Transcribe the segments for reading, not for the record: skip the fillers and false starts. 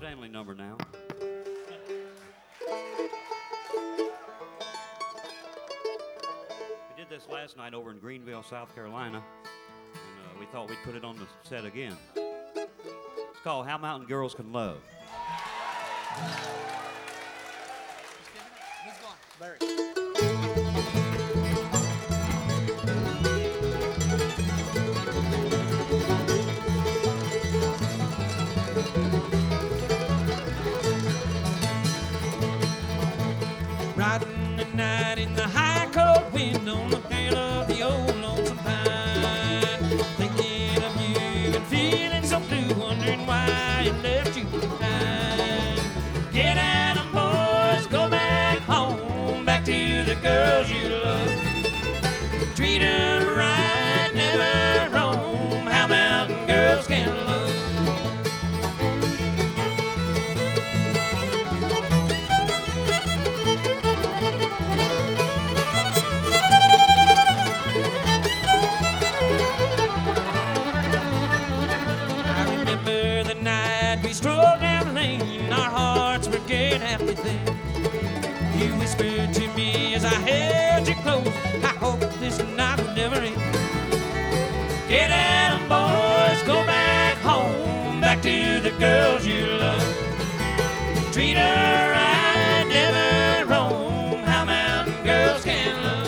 family number now. We did this last night over in Greenville, South Carolina, and we thought we'd put it on the set again. It's called How Mountain Girls Can Love. He's gone. Larry. Riding the night in the high cold wind on the tail of the old lonesome pine, thinking of you and feeling so blue, wondering why it left you behind. Get out of boys, go back home, back to the girls you love. Treat her right, never roam. How mountain girls can love. We strolled down the lane, our hearts were getting happy then. You whispered to me as I held you close, I hope this night will never end. Get out, boys, go back home, back to the girls you love. Treat her right, never roam. How mountain girls can love.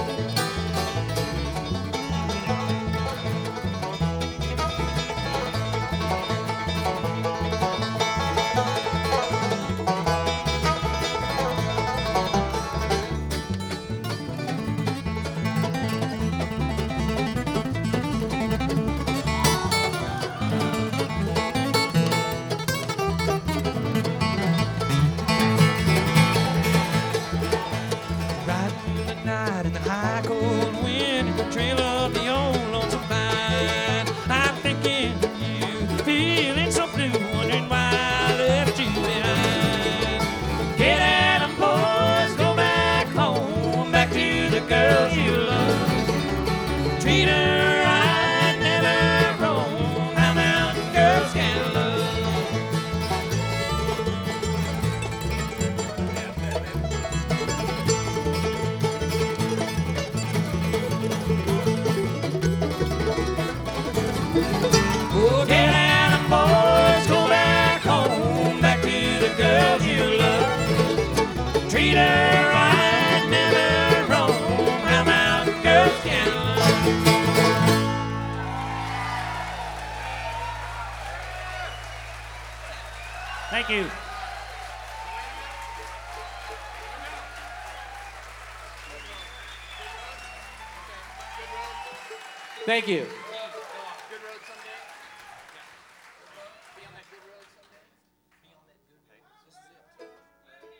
In the high cold wind, the trail of the old lonesome pine, I'm thinking of you, feeling so blue, wondering why I left you behind. Get out and boys, go back home, back to the girls you love. Treat her right, never roam. How mountain girls can love. Oh, get out and boys, go back home, back to the girls you love. Treat her right, never roam. How mountain girls can love. Thank you. Thank you.